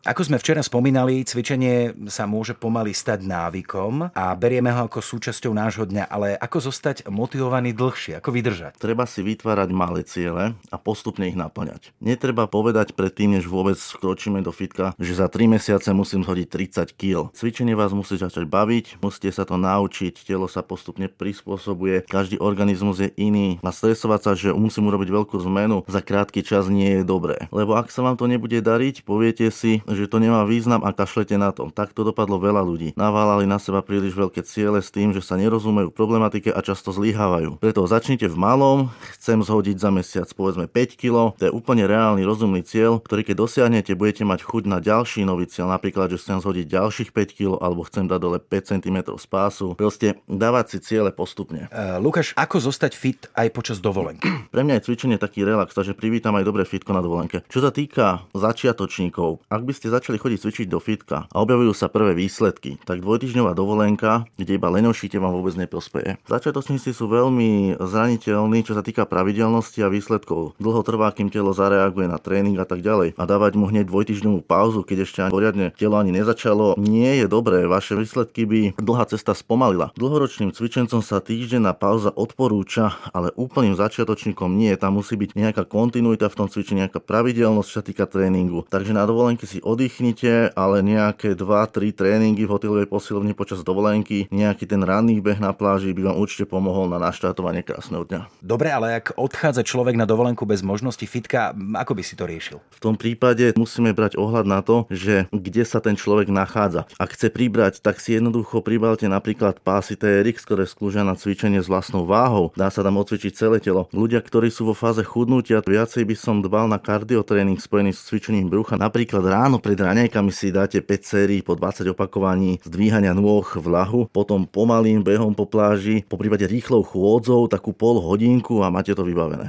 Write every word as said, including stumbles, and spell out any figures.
Ako sme včera spomínali, cvičenie sa môže pomaly stať návykom a berieme ho ako súčasťou nášho dňa, ale ako zostať motivovaný dlhšie, ako vydržať? Treba si vytvárať malé ciele a postupne ich naplňať. Netreba povedať predtým, než vôbec vkročíme do fitka, že za tri mesiace musím zhodiť tridsať kíl. Cvičenie vás musí začať baviť, musíte sa to naučiť, telo sa postupne prispôsobuje, každý organizmus je iný. A stresovať sa, že musím urobiť veľkú zmenu za krátky čas nie je dobré. Lebo ak sa vám to nebude dariť, poviete si, že to nemá význam a kašlete na to. Takto dopadlo veľa ľudí. Naválali na seba príliš veľké ciele s tým, že sa nerozumejú problematike a často zlyhávajú. Preto začnite v malom, chcem zhodiť za mesiac povedzme päť kíl. To je úplne reálny rozumný cieľ, ktorý keď dosiahnete, budete mať chuť na ďalší nový cieľ, napríklad že chcem zhodiť ďalších päť kíl alebo chcem dať dole päť centimetrov z pásu. Proste dávať si ciele postupne. Uh, Lukáš, ako zostať fit aj počas dovolenky? Pre mňa je cvičenie taký relax, takže privítam aj dobré fitko na dovolenke. Čo sa týka začiatočníkov, ak by ste začali chodiť cvičiť do fitka a objavujú sa prvé výsledky, tak dvojtýždňová dovolenka, kde iba leňošíte, vám vôbec neprospeje. Začiatočníci sú veľmi zraniteľní, čo sa týka pravidelnosti a výsledkov. Dlho trvá, kým telo zareaguje na tréning a tak ďalej. A dávať mu hneď dvojtýždňovú pauzu, keď ešte ani poriadne telo ani nezačalo, nie je dobré. Vaše výsledky by dlhá cesta spomalila. Dlhoročným cvičencom sa týždenná pauza odporúča, ale úplným začiatočníkom nie. Tam musí byť nejaká kontinuita v tom cvičení, nejaká pravidelnosť, čo sa týka tréningu. Takže na dovolenke si oddychnite, ale nejaké dva tri tréningy v hotelovej posilovni počas dovolenky, nejaký ten ranný beh na pláži by vám určite pomohol na naštartovanie krásneho dňa. Dobre, ale ak odchádza človek na dovolenku bez možnosti fitka, ako by si to riešil? V tom prípade musíme brať ohľad na to, že kde sa ten človek nachádza. Ak chce pribrať, tak si jednoducho pribalte napríklad pásy té er iks, ktoré slúžia na cvičenie s vlastnou váhou. Dá sa tam odcvičiť celé telo. Ľudia, ktorí sú vo fáze chudnutia, viacej by som dbal na kardiotréning spojený s cvičením brucha. Napríklad ráno pred raňajkami si dáte päť sérií po dvadsať opakovaní zdvíhania nôh v ľahu, potom pomalým behom po pláži, poprípade rýchlou chôdzou, takú pol hodinku a máte to vybavené.